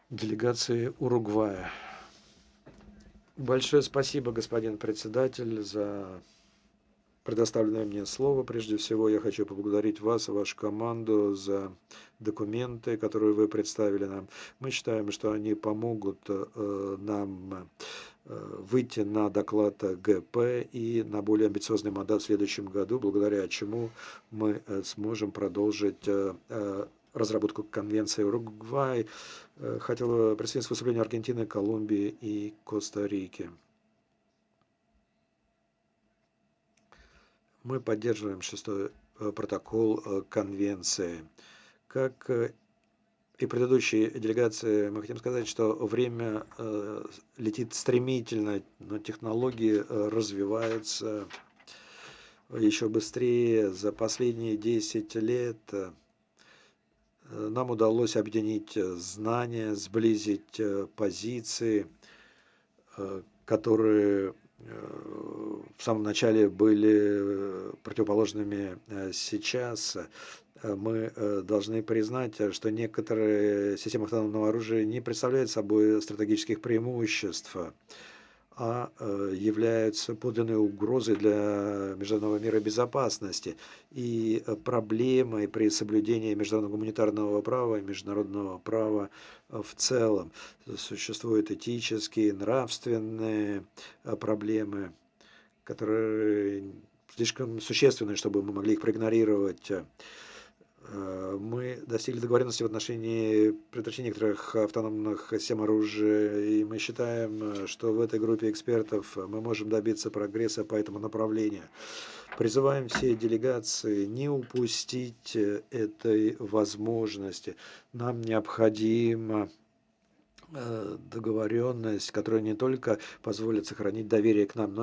Делегации Уругвая. Большое спасибо, господин председатель, за предоставленное мне слово. Прежде всего, я хочу поблагодарить вас и вашу команду за документы, которые вы представили нам. Мы считаем, что они помогут нам выйти на доклад ГП и на более амбициозный мандат в следующем году, благодаря чему мы сможем продолжить разработку конвенции Уругвай. Хотел присоединиться к выступлению Аргентины, Колумбии и Коста-Рики. Мы поддерживаем шестой протокол конвенции. Как и предыдущие делегации, мы хотим сказать, что время летит стремительно, но технологии развиваются еще быстрее. За последние 10 лет нам удалось объединить знания, сблизить позиции, которые в самом начале были противоположными. Сейчас мы должны признать, что некоторые системы автономного оружия не представляют собой стратегических преимуществ, а являются подлинной угрозой для международного мира и безопасности и проблемой при соблюдении международного гуманитарного права и международного права в целом. Существуют этические, нравственные проблемы, которые слишком существенны, чтобы мы могли их проигнорировать. Мы достигли договоренности в отношении предотвращения некоторых автономных систем оружия, и мы считаем, что в этой группе экспертов мы можем добиться прогресса по этому направлению. Призываем все делегации не упустить этой возможности. Нам необходима договоренность, которая не только позволит сохранить доверие к нам, но